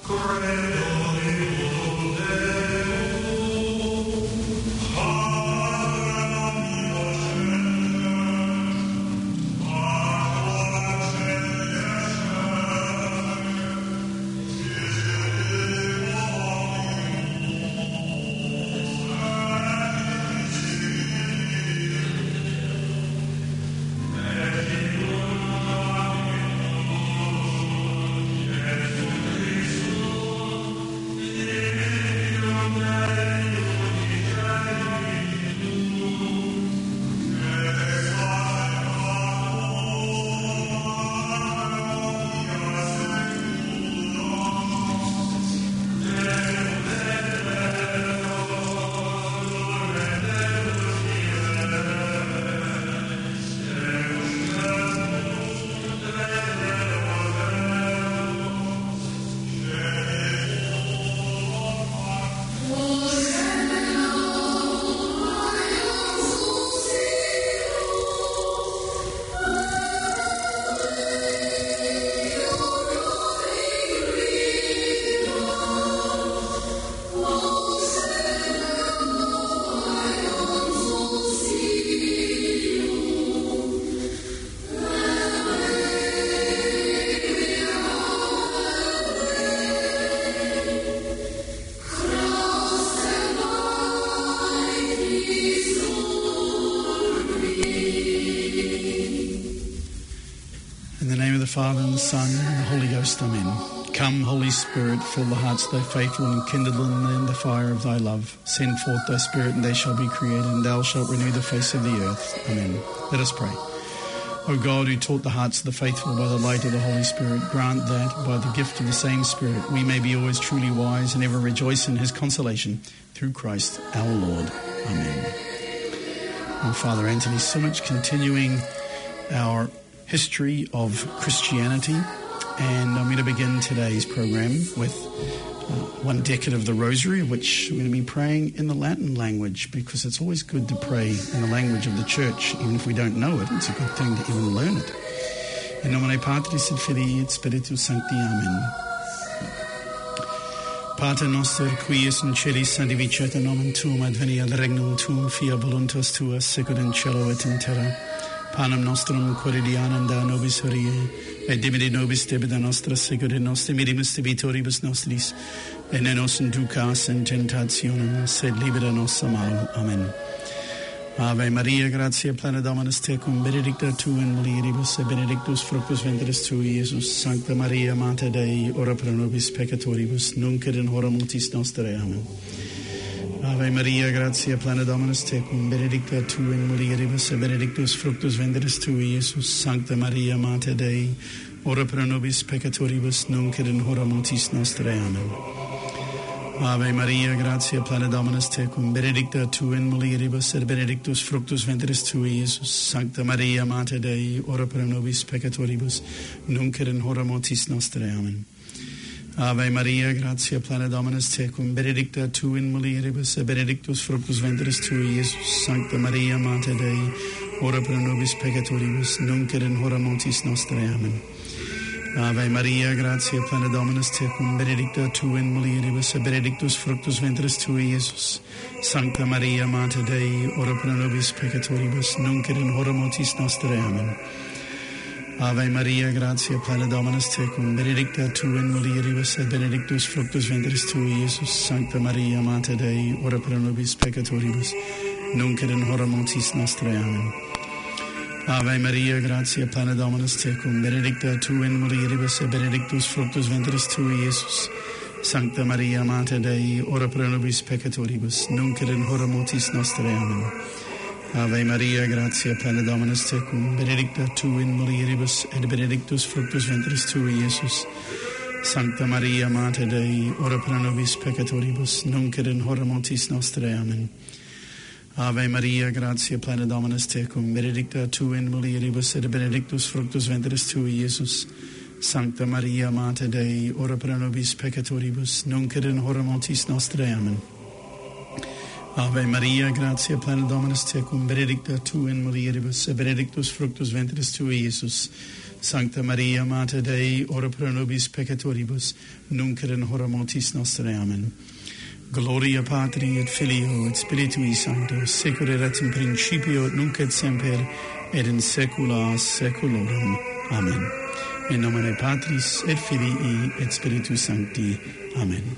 Father and the Son and the Holy Ghost, amen. Come, Holy Spirit, fill the hearts of thy faithful and kindle in them the fire of thy love. Send forth thy Spirit, and they shall be created, and thou shalt renew the face of the earth. Amen. Let us pray. O God, who taught the hearts of the faithful by the light of the Holy Spirit, grant that, by the gift of the same Spirit, we may be always truly wise and ever rejoice in his consolation, through Christ our Lord. Amen. And Father Anthony, so much continuing our history of Christianity, and I'm going to begin today's program with one decade of the Rosary, which I'm going to be praying in the Latin language, because it's always good to pray in the language of the Church, even if we don't know it. It's a good thing to even learn it. In nomine Patris et Filii et Spiritus Sancti. Amen. Pater noster, qui es in celis, sanctificeta nomen tuum, adveniat regnum tuum, fiat voluntas tua, sicut in cielo et in terra. Panem nostrum quotidianum da nobis hodie, et dimitte nobis debita nostra, sicut in nos dimittimus debitoribus nostris, et ne nos inducas in tentationem, sed libera nos a malo. Amen. Ave Maria, gratia plena Dominus tecum, benedicta tu in mulieribus, et benedictus fructus ventris tui, Iesus. Sancta Maria, Mater Dei, ora pro nobis peccatoribus, nunc et in hora mortis nostrae. Amen. Ave Maria, gratia plena Dominus tecum, benedicta tu in mulieribus, et benedictus fructus ventris tui, Iesus. Sancta Maria, Mater Dei, ora pro nobis peccatoribus, nunc et in hora mortis nostrae. Amen. Ave Maria, gratia plena Dominus tecum, benedicta tu in mulieribus, et benedictus fructus ventris tui, Iesus. Sancta Maria, Mater Dei, ora pro nobis peccatoribus, nunc et in hora mortis nostrae. Amen. Ave Maria, gratia plena Dominus tecum, benedicta tu in mulieribus, et benedictus fructus ventris tui, Iesus. Sancta Maria, Mater Dei, ora pro nobis peccatoribus, nunc et in hora mortis nostrae. Amen. Ave Maria, gratia plena Dominus tecum, benedicta tu in mulieribus, et benedictus fructus ventris tui, Iesus. Sancta Maria, Mater Dei, ora pro nobis peccatoribus, nunc et in hora mortis nostrae. Amen. Ave Maria, gratia plena Dominus tecum, benedicta tu in mulieribus, et benedictus fructus ventris tui, Iesus. Sancta Maria, Mater Dei, ora pro nobis peccatoribus, nunc et in hora mortis nostrae. Amen. Ave Maria, gratia plena Dominus tecum, benedicta tu in mulieribus, et benedictus fructus ventris tui, Iesus. Sancta Maria, Mater Dei, ora pro nobis peccatoribus, nunc et in hora mortis nostrae. Amen. Ave Maria, gratia plena Dominus tecum, benedicta tu in mulieribus, et benedictus fructus ventris tui, Iesus. Sancta Maria, Mater Dei, ora pro nobis peccatoribus, nunc et in hora mortis nostrae. Amen. Ave Maria, gratia plena Dominus tecum, benedicta tu in mulieribus, et benedictus fructus ventris tui, Iesus. Sancta Maria, Mater Dei, ora pro nobis peccatoribus, nunc et in hora mortis nostrae. Amen. Ave Maria, gratia plena Dominus tecum, benedicta tu in mulieribus, et benedictus fructus ventris tui, Iesus. Sancta Maria, Mater Dei, ora pro nobis peccatoribus, nunc et in hora mortis nostrae. Amen. Gloria Patri et Filio et Spiritui Sancto, secur erat in principio et nunc et semper, et in saecula saeculorum. Amen. In nomine Patris et Filii et Spiritus Sancti. Amen.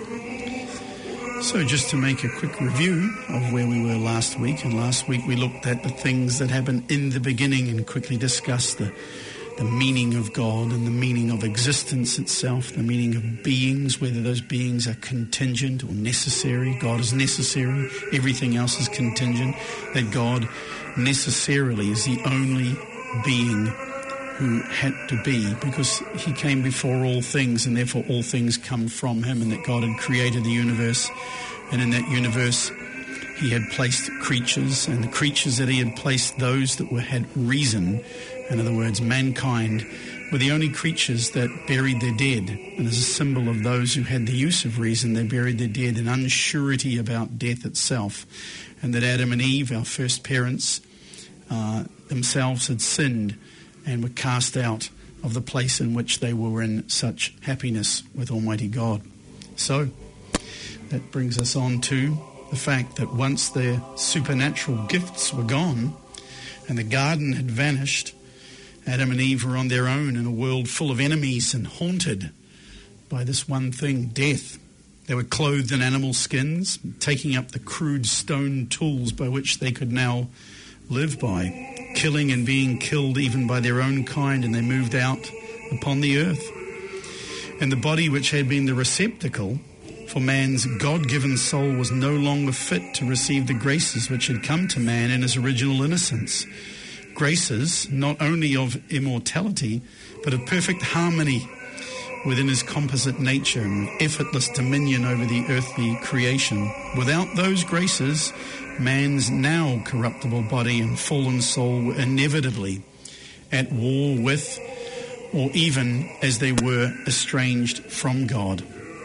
So just to make a quick review of where we were last week, and last week we looked at the things that happened in the beginning and quickly discussed the meaning of God and the meaning of existence itself, the meaning of beings, whether those beings are contingent or necessary. God is necessary, everything else is contingent, that God necessarily is the only being who had to be because he came before all things and therefore all things come from him, and that God had created the universe, and in that universe he had placed creatures, and the creatures that he had placed, those that had reason, in other words mankind, were the only creatures that buried their dead. And as a symbol of those who had the use of reason, they buried their dead in unsurety about death itself, and that Adam and Eve, our first parents, themselves had sinned and were cast out of the place in which they were in such happiness with Almighty God. So that brings us on to the fact that once their supernatural gifts were gone and the garden had vanished, Adam and Eve were on their own in a world full of enemies and haunted by this one thing, death. They were clothed in animal skins, taking up the crude stone tools by which they could now live by, killing and being killed even by their own kind, and they moved out upon the earth. And the body which had been the receptacle for man's God-given soul was no longer fit to receive the graces which had come to man in his original innocence. Graces not only of immortality, but of perfect harmony within his composite nature and effortless dominion over the earthly creation. Without those graces, man's now corruptible body and fallen soul were inevitably at war with, or even as they were, estranged from God.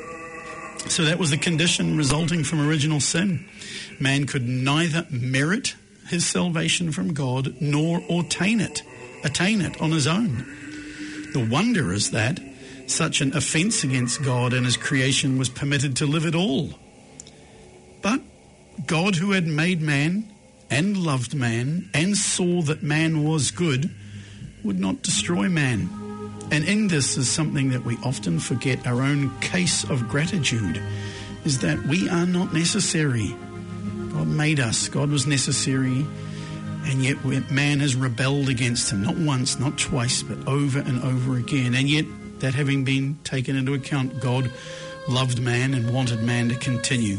So that was the condition resulting from original sin. Man could neither merit his salvation from God nor attain it on his own. The wonder is that such an offense against God and his creation was permitted to live at all. But God, who had made man and loved man and saw that man was good, would not destroy man. And in this is something that we often forget, our own case of gratitude, is that we are not necessary. God made us. God was necessary. And yet man has rebelled against him, not once, not twice, but over and over again. And yet, that having been taken into account, God loved man and wanted man to continue.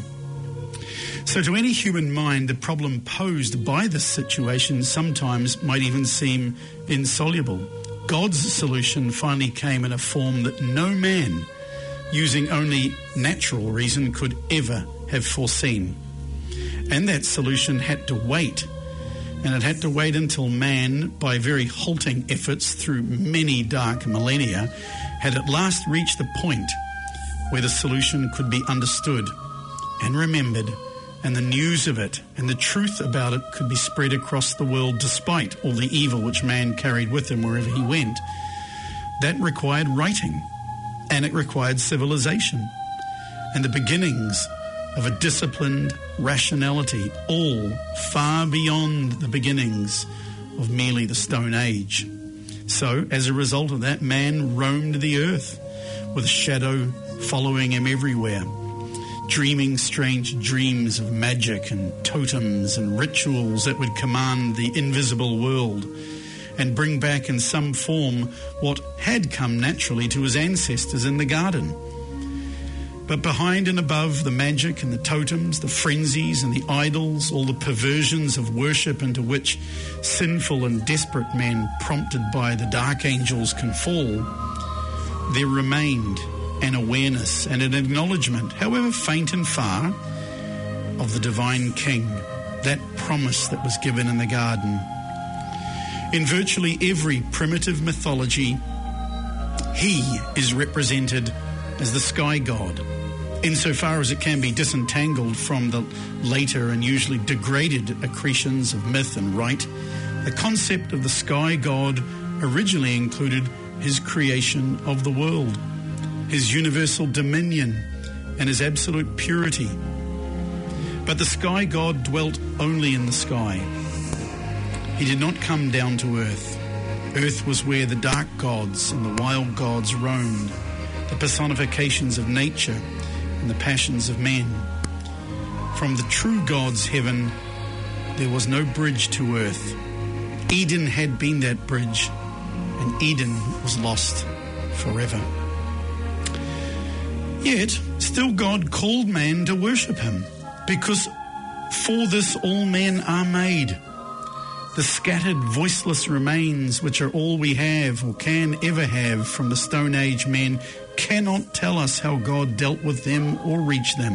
So to any human mind, the problem posed by this situation sometimes might even seem insoluble. God's solution finally came in a form that no man, using only natural reason, could ever have foreseen. And that solution had to wait. And it had to wait until man, by very halting efforts through many dark millennia, had at last reached the point where the solution could be understood and remembered, and the news of it and the truth about it could be spread across the world despite all the evil which man carried with him wherever he went. That required writing, and it required civilization, and the beginnings of a disciplined rationality, all far beyond the beginnings of merely the Stone Age. So, as a result of that, man roamed the earth with a shadow following him everywhere, dreaming strange dreams of magic and totems and rituals that would command the invisible world and bring back in some form what had come naturally to his ancestors in the garden. But behind and above the magic and the totems, the frenzies and the idols, all the perversions of worship into which sinful and desperate men prompted by the dark angels can fall, there remained an awareness and an acknowledgement, however faint and far, of the divine King, that promise that was given in the garden. In virtually every primitive mythology, he is represented as the sky god, insofar as it can be disentangled from the later and usually degraded accretions of myth and rite, the concept of the sky god originally included his creation of the world, his universal dominion, and his absolute purity. But the sky god dwelt only in the sky. He did not come down to earth. Earth was where the dark gods and the wild gods roamed, the personifications of nature and the passions of men. From the true God's heaven, there was no bridge to earth. Eden had been that bridge, and Eden was lost forever. Yet, still God called man to worship him, because for this all men are made. The scattered, voiceless remains, which are all we have or can ever have from the Stone Age men, cannot tell us how God dealt with them or reached them.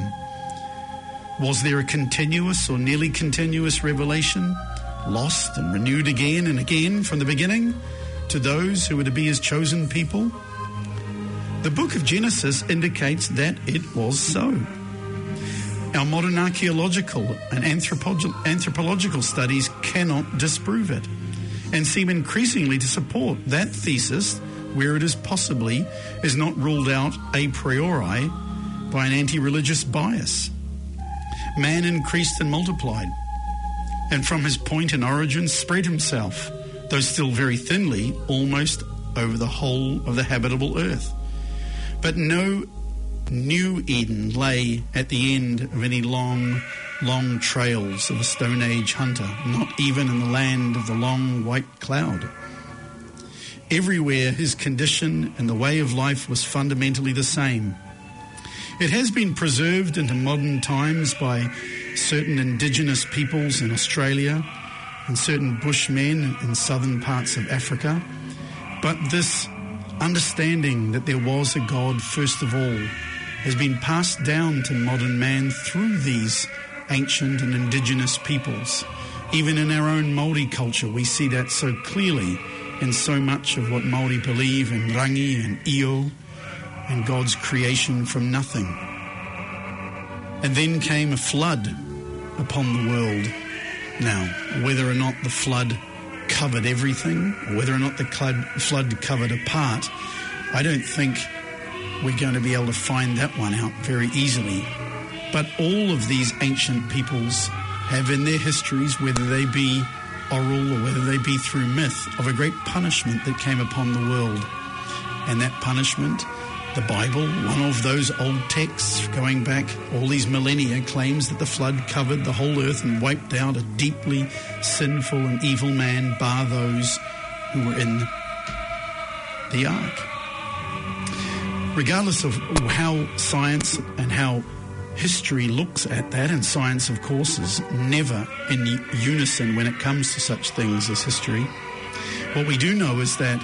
Was there a continuous or nearly continuous revelation, lost and renewed again and again from the beginning to those who were to be his chosen people? The book of Genesis indicates that it was so. Our modern archaeological and anthropological studies cannot disprove it, and seem increasingly to support that thesis where it is not ruled out a priori by an anti-religious bias. Man increased and multiplied, and from his point in origin spread himself, though still very thinly, almost over the whole of the habitable earth. But no new Eden lay at the end of any long, long trails of a Stone Age hunter, not even in the land of the long white cloud. Everywhere his condition and the way of life was fundamentally the same. It has been preserved into modern times by certain indigenous peoples in Australia and certain bushmen in southern parts of Africa, but this understanding that there was a God first of all has been passed down to modern man through these ancient and indigenous peoples. Even in our own Māori culture, we see that so clearly in so much of what Māori believe in rangi and io and God's creation from nothing. And then came a flood upon the world. Now, whether or not the flood covered everything, or whether or not the flood covered a part, I don't think we're going to be able to find that one out very easily. But all of these ancient peoples have in their histories, whether they be oral or whether they be through myth, of a great punishment that came upon the world. And that punishment, the Bible, one of those old texts going back all these millennia, claims that the flood covered the whole earth and wiped out a deeply sinful and evil man, bar those who were in the ark. Regardless of how science and how history looks at that, and science, of course, is never in unison when it comes to such things as history, what we do know is that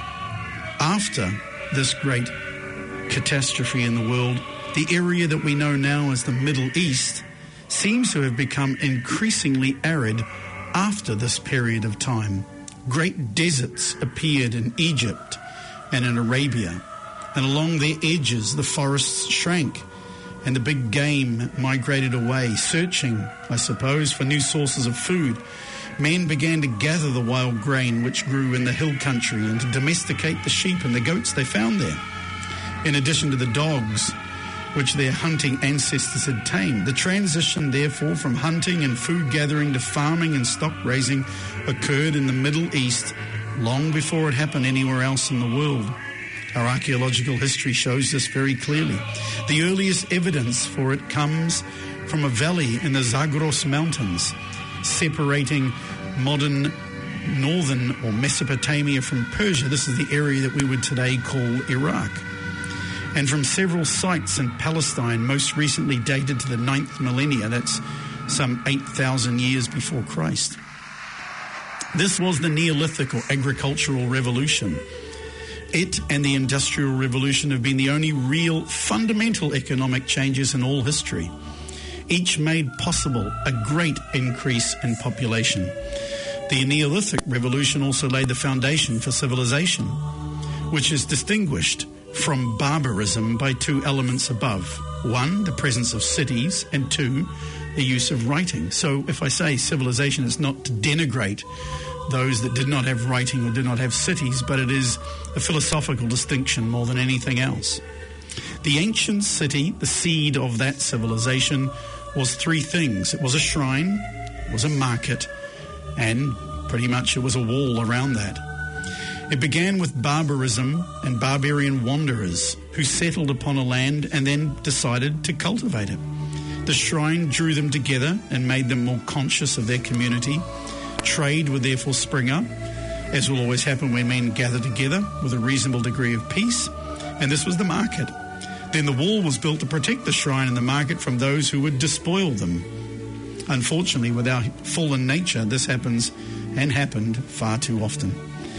after this great catastrophe in the world, the area that we know now as the Middle East seems to have become increasingly arid after this period of time. Great deserts appeared in Egypt and in Arabia, and along their edges the forests shrank and the big game migrated away, searching, I suppose, for new sources of food. Men began to gather the wild grain which grew in the hill country and to domesticate the sheep and the goats they found there, in addition to the dogs which their hunting ancestors had tamed. The transition, therefore, from hunting and food gathering to farming and stock raising occurred in the Middle East long before it happened anywhere else in the world. Our archaeological history shows this very clearly. The earliest evidence for it comes from a valley in the Zagros Mountains, separating modern northern or Mesopotamia from Persia. This is the area that we would today call Iraq. And from several sites in Palestine, most recently dated to the 9th millennia, that's some 8,000 years before Christ. This was the Neolithic or agricultural revolution. It and the Industrial Revolution have been the only real fundamental economic changes in all history. Each made possible a great increase in population. The Neolithic Revolution also laid the foundation for civilization, which is distinguished from barbarism by two elements above. One, the presence of cities, and two, the use of writing. So if I say civilization, it's not to denigrate those that did not have writing or did not have cities, but it is a philosophical distinction more than anything else. The ancient city, the seed of that civilization, was three things. It was a shrine, it was a market, and pretty much it was a wall around that. It began with barbarism and barbarian wanderers who settled upon a land and then decided to cultivate it. The shrine drew them together and made them more conscious of their community. Trade would therefore spring up, as will always happen when men gather together with a reasonable degree of peace, and this was the market. Then the wall was built to protect the shrine and the market from those who would despoil them. Unfortunately, with our fallen nature, this happens and happened far too often.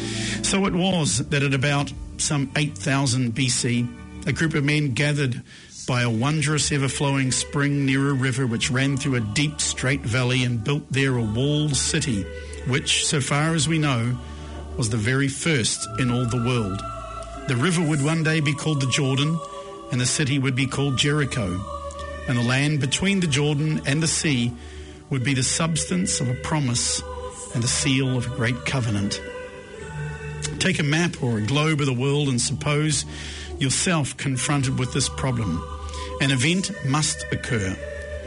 So it was that at about some 8,000 BC, a group of men gathered by a wondrous ever-flowing spring near a river which ran through a deep straight valley and built there a walled city, which, so far as we know, was the very first in all the world. The river would one day be called the Jordan, and the city would be called Jericho, and the land between the Jordan and the sea would be the substance of a promise and the seal of a great covenant. Take a map or a globe of the world and suppose yourself confronted with this problem. An event must occur,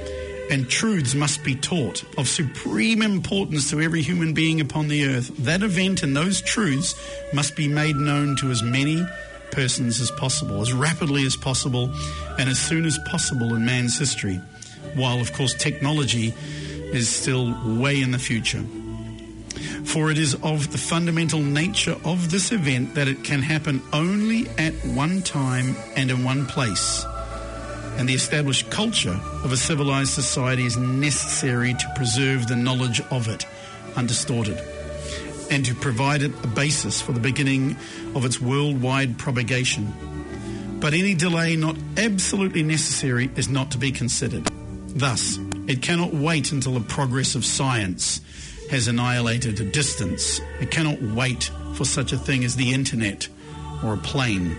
and truths must be taught of supreme importance to every human being upon the earth. That event and those truths must be made known to as many persons as possible, as rapidly as possible, and as soon as possible in man's history, while, of course, technology is still way in the future. For it is of the fundamental nature of this event that it can happen only at one time and in one place. And the established culture of a civilized society is necessary to preserve the knowledge of it undistorted, and to provide it a basis for the beginning of its worldwide propagation. But any delay not absolutely necessary is not to be considered. Thus, it cannot wait until the progress of science has annihilated a distance. It cannot wait for such a thing as the internet or a plane.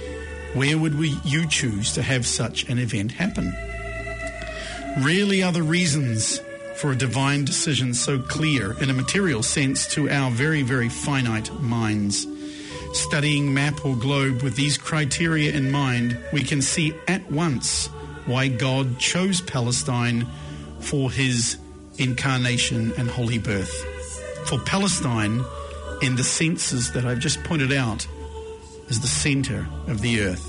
Where would you choose to have such an event happen? Rarely are the reasons for a divine decision so clear in a material sense to our very, very finite minds. Studying map or globe with these criteria in mind, we can see at once why God chose Palestine for his incarnation and holy birth. For Palestine, in the senses that I've just pointed out, is the center of the earth.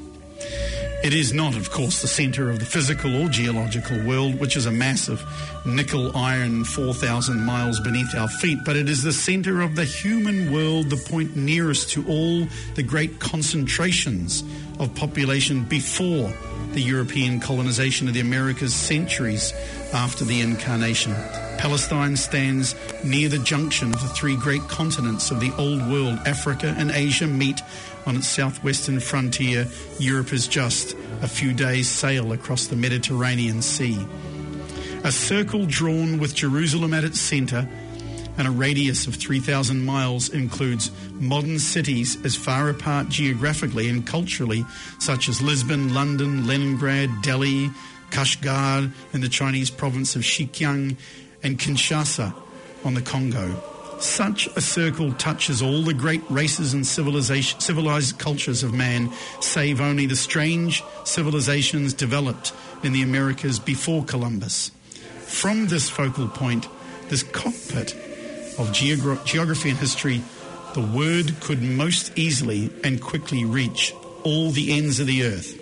It is not, of course, the center of the physical or geological world, which is a massive nickel iron 4,000 miles beneath our feet, but it is the center of the human world, the point nearest to all the great concentrations of population before the European colonization of the Americas centuries after the incarnation. Palestine stands near the junction of the three great continents of the old world. Africa and Asia meet on its southwestern frontier. Europe is just a few days' sail across the Mediterranean Sea. A circle drawn with Jerusalem at its center and a radius of 3,000 miles includes modern cities as far apart geographically and culturally, such as Lisbon, London, Leningrad, Delhi, Kashgar in the Chinese province of Xinjiang, and Kinshasa on the Congo. Such a circle touches all the great races and civilized cultures of man, save only the strange civilizations developed in the Americas before Columbus. From this focal point, this cockpit of geography and history, the word could most easily and quickly reach all the ends of the earth.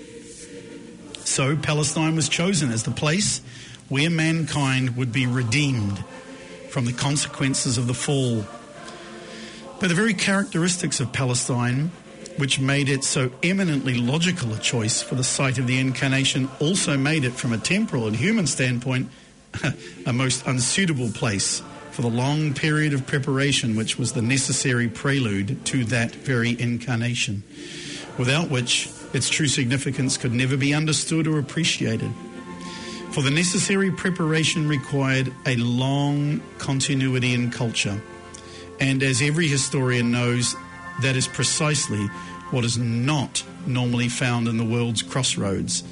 So Palestine was chosen as the place where mankind would be redeemed from the consequences of the fall. But the very characteristics of Palestine, which made it so eminently logical a choice for the site of the incarnation, also made it, from a temporal and human standpoint, a most unsuitable place for the long period of preparation which was the necessary prelude to that very incarnation, without which its true significance could never be understood or appreciated. For the necessary preparation required a long continuity in culture, and as every historian knows, that is precisely what is not normally found in the world's crossroads.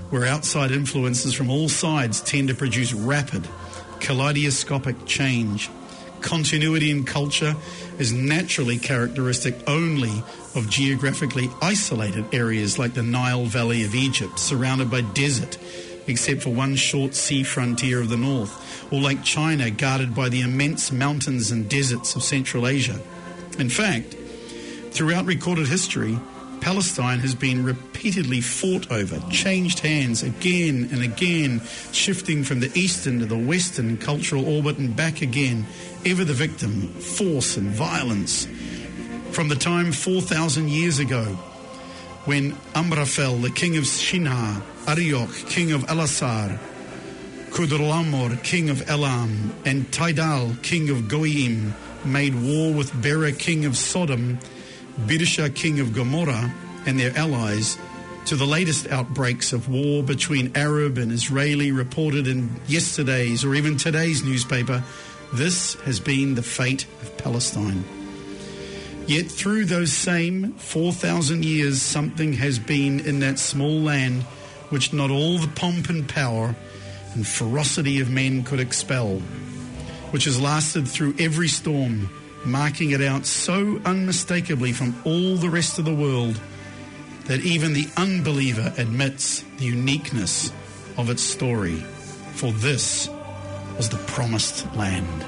where outside influences from all sides tend to produce rapid, kaleidoscopic change. Continuity in culture is naturally characteristic only of geographically isolated areas like the Nile Valley of Egypt, surrounded by desert, except for one short sea frontier of the north, or like China, guarded by the immense mountains and deserts of Central Asia. In fact, throughout recorded history, Palestine has been repeatedly fought over, changed hands again and again, shifting from the eastern to the western cultural orbit and back again, ever the victim, force and violence. From the time 4,000 years ago, when Amraphel, the king of Shinar, Arioch, king of Elasar, Chedorlaomer, king of Elam, and Tidal, king of Goyim, made war with Bera, king of Sodom, Birsha, king of Gomorrah, and their allies, to the latest outbreaks of war between Arab and Israeli reported in yesterday's or even today's newspaper, this has been the fate of Palestine. Yet through those same 4,000 years, something has been in that small land which not all the pomp and power and ferocity of men could expel, which has lasted through every storm, marking it out so unmistakably from all the rest of the world that even the unbeliever admits the uniqueness of its story. For this was the promised land.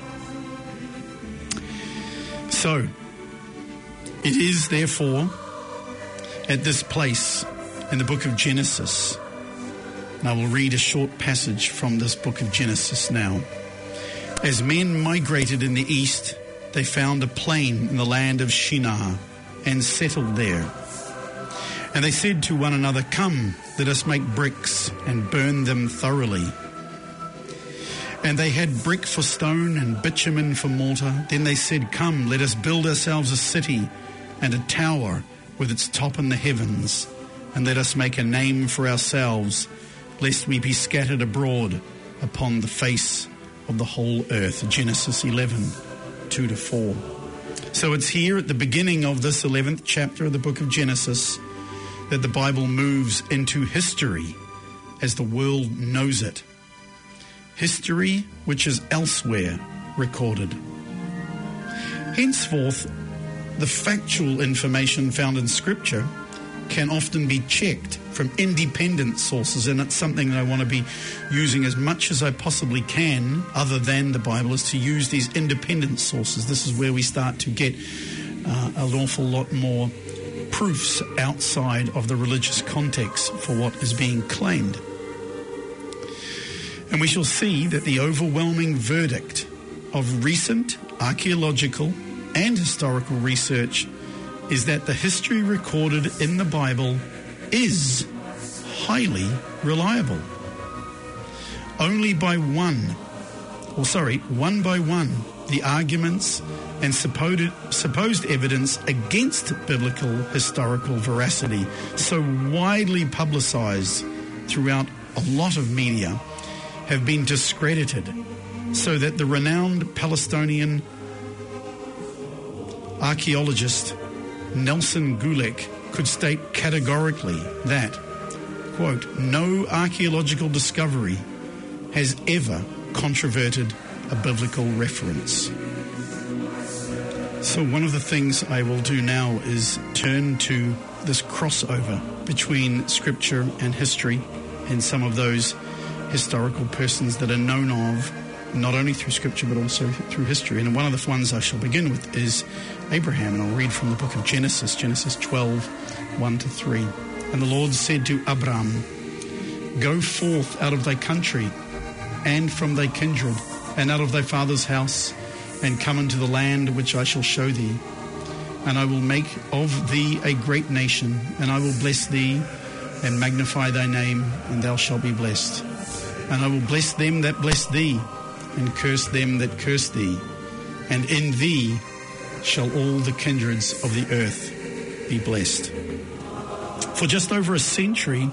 So, it is therefore at this place in the book of Genesis, and I will read a short passage from this book of Genesis now. As men migrated in the east, they found a plain in the land of Shinar and settled there. And they said to one another, "Come, let us make bricks and burn them thoroughly." And they had brick for stone and bitumen for mortar. Then they said, "Come, let us build ourselves a city and a tower with its top in the heavens. And let us make a name for ourselves, lest we be scattered abroad upon the face of the whole earth." Genesis 11, 2-4. So it's here at the beginning of this 11th chapter of the book of Genesis that the Bible moves into history as the world knows it. History which is elsewhere recorded. Henceforth, the factual information found in Scripture can often be checked from independent sources, and it's something that I want to be using as much as I possibly can, other than the Bible, is to use these independent sources. This is where we start to get an awful lot more proofs outside of the religious context for what is being claimed. And we shall see that the overwhelming verdict of recent archaeological and historical research is that the history recorded in the Bible is highly reliable. Only one by one, the arguments and supposed evidence against biblical historical veracity, so widely publicized throughout a lot of media, have been discredited, so that the renowned Palestinian archaeologist Nelson Gulick could state categorically that, quote, "No archaeological discovery has ever controverted a biblical reference." So one of the things I will do now is turn to this crossover between Scripture and history and some of those historical persons that are known of, not only through Scripture but also through history. And one of the ones I shall begin with is Abraham, and I'll read from the book of Genesis 12, 1-3. "And the Lord said to Abram, Go forth out of thy country and from thy kindred and out of thy father's house, and come into the land which I shall show thee. And I will make of thee a great nation, and I will bless thee and magnify thy name, and thou shalt be blessed. And I will bless them that bless thee, and curse them that curse thee. And in thee shall all the kindreds of the earth be blessed." For just over a century,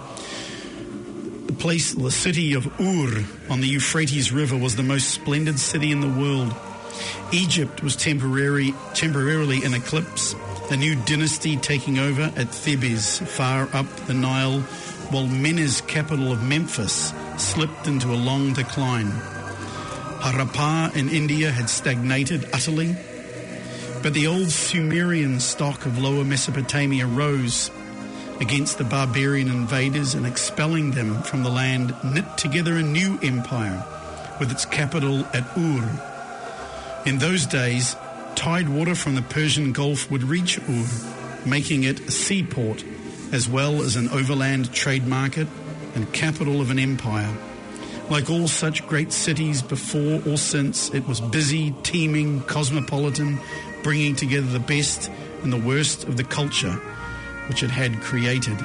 the city of Ur on the Euphrates River was the most splendid city in the world. Egypt was temporarily in eclipse, a new dynasty taking over at Thebes, far up the Nile while Menes, capital of Memphis, slipped into a long decline. Harappa in India had stagnated utterly, but the old Sumerian stock of Lower Mesopotamia rose against the barbarian invaders, and expelling them from the land, knit together a new empire with its capital at Ur. In those days, tide water from the Persian Gulf would reach Ur, making it a seaport as well as an overland trade market and capital of an empire. Like all such great cities before or since, it was busy, teeming, cosmopolitan, bringing together the best and the worst of the culture which it had created.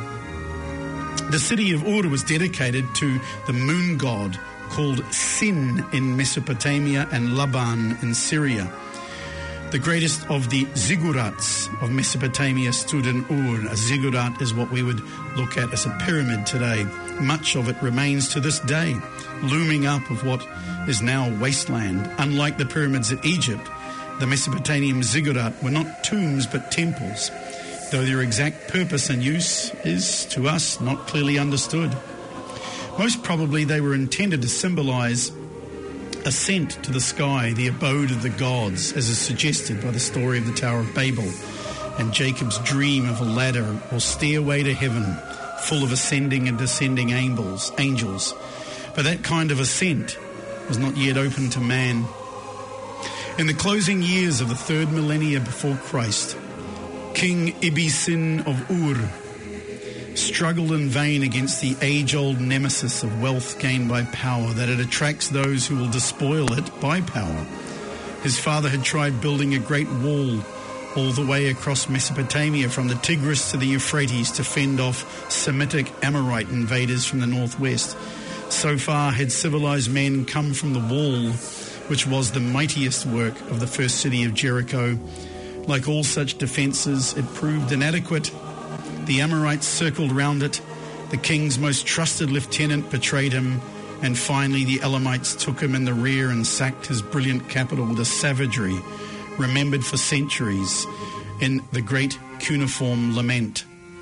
The city of Ur was dedicated to the moon god called Sin in Mesopotamia and Laban in Syria. The greatest of the ziggurats of Mesopotamia stood in Ur. A ziggurat is what we would look at as a pyramid today. Much of it remains to this day, looming up of what is now wasteland. Unlike the pyramids at Egypt, the Mesopotamian ziggurat were not tombs but temples, though their exact purpose and use is, to us, not clearly understood. Most probably they were intended to symbolize ascent to the sky, the abode of the gods, as is suggested by the story of the Tower of Babel and Jacob's dream of a ladder or stairway to heaven, full of ascending and descending angels. But that kind of ascent was not yet open to man. In the closing years of the 3rd millennia before Christ, King Ibisin of Ur struggled in vain against the age-old nemesis of wealth gained by power, that it attracts those who will despoil it by power. His father had tried building a great wall all the way across Mesopotamia from the Tigris to the Euphrates to fend off Semitic Amorite invaders from the northwest. So far had civilized men come from the wall, which was the mightiest work of the first city of Jericho. Like all such defences, it proved inadequate. The Amorites circled round it. The king's most trusted lieutenant betrayed him. And finally, the Elamites took him in the rear and sacked his brilliant capital with a savagery remembered for centuries in the great cuneiform lament,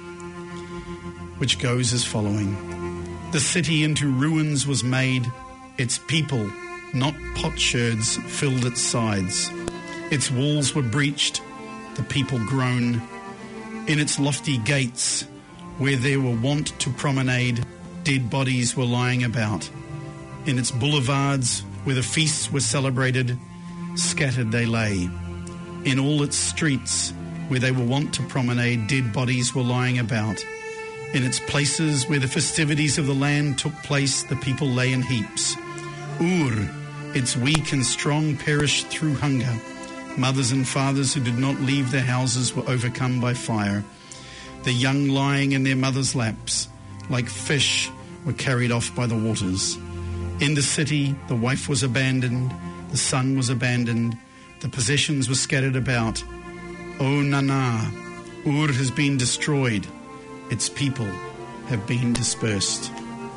which goes as following. The city into ruins was made. Its people, not potsherds, filled its sides. Its walls were breached. The people groan. In its lofty gates, where they were wont to promenade, dead bodies were lying about. In its boulevards, where the feasts were celebrated, scattered they lay. In all its streets, where they were wont to promenade, dead bodies were lying about. In its places where the festivities of the land took place, the people lay in heaps. Ur, its weak and strong, perished through hunger. Mothers and fathers who did not leave their houses were overcome by fire. The young lying in their mothers' laps, like fish, were carried off by the waters. In the city, the wife was abandoned, the son was abandoned, the possessions were scattered about. O Nana, Ur has been destroyed, its people have been dispersed.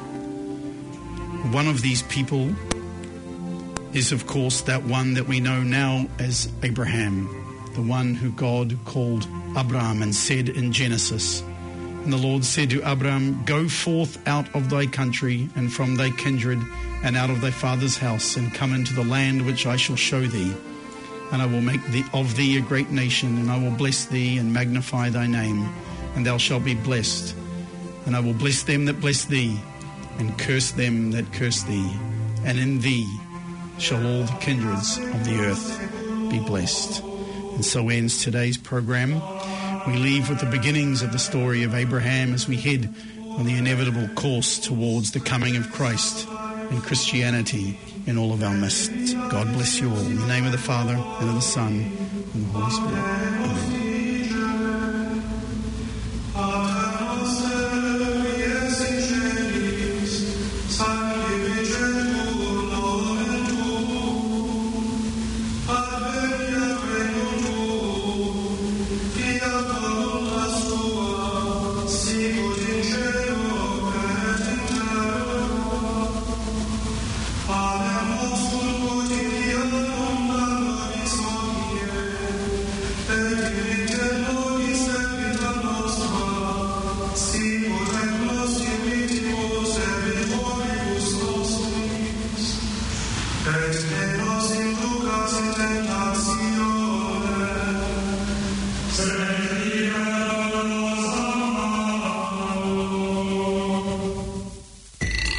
One of these people is, of course, that one that we know now as Abraham, the one who God called Abram and said in Genesis, and the Lord said to Abram, "Go forth out of thy country and from thy kindred and out of thy father's house, and come into the land which I shall show thee. And I will make of thee a great nation, and I will bless thee and magnify thy name, and thou shalt be blessed. And I will bless them that bless thee, and curse them that curse thee. And in thee shall all the kindreds of the earth be blessed." And so ends today's program. We leave with the beginnings of the story of Abraham as we head on the inevitable course towards the coming of Christ and Christianity in all of our midst. God bless you all. In the name of the Father, and of the Son, and the Holy Spirit.